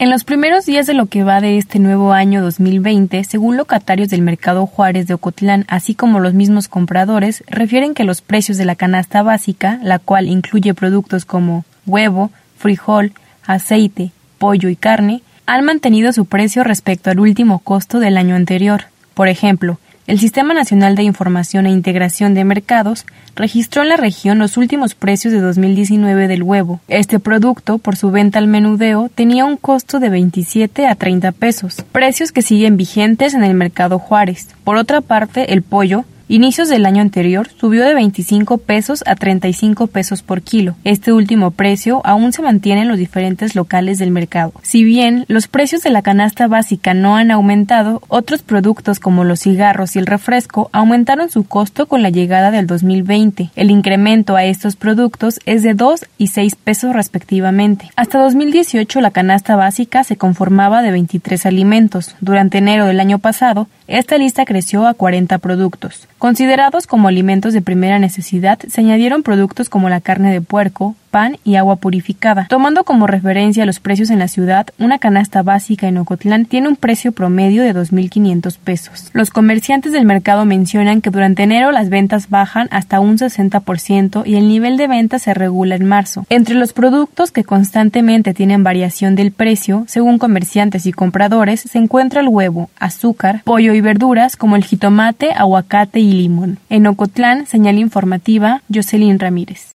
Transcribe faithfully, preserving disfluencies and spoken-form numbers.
En los primeros días de lo que va de este nuevo año dos mil veinte, según locatarios del Mercado Juárez de Ocotlán, así como los mismos compradores, refieren que los precios de la canasta básica, la cual incluye productos como huevo, frijol, aceite, pollo y carne, han mantenido su precio respecto al último costo del año anterior. Por ejemplo, el Sistema Nacional de Información e Integración de Mercados registró en la región los últimos precios de dos mil diecinueve del huevo. Este producto, por su venta al menudeo, tenía un costo de veintisiete a treinta pesos, precios que siguen vigentes en el Mercado Juárez. Por otra parte, el pollo, inicios del año anterior, subió de veinticinco pesos a treinta y cinco pesos por kilo. Este último precio aún se mantiene en los diferentes locales del mercado. Si bien los precios de la canasta básica no han aumentado, otros productos como los cigarros y el refresco aumentaron su costo con la llegada del dos mil veinte. El incremento a estos productos es de dos y seis pesos respectivamente. Hasta dos mil dieciocho la canasta básica se conformaba de veintitrés alimentos. Durante enero del año pasado, esta lista creció a cuarenta productos. Considerados como alimentos de primera necesidad, se añadieron productos como la carne de puerco, pan y agua purificada. Tomando como referencia los precios en la ciudad, una canasta básica en Ocotlán tiene un precio promedio de dos mil quinientos pesos. Los comerciantes del mercado mencionan que durante enero las ventas bajan hasta un sesenta por ciento y el nivel de venta se regula en marzo. Entre los productos que constantemente tienen variación del precio, según comerciantes y compradores, se encuentra el huevo, azúcar, pollo y verduras como el jitomate, aguacate y limón. En Ocotlán, señal informativa, Jocelyn Ramírez.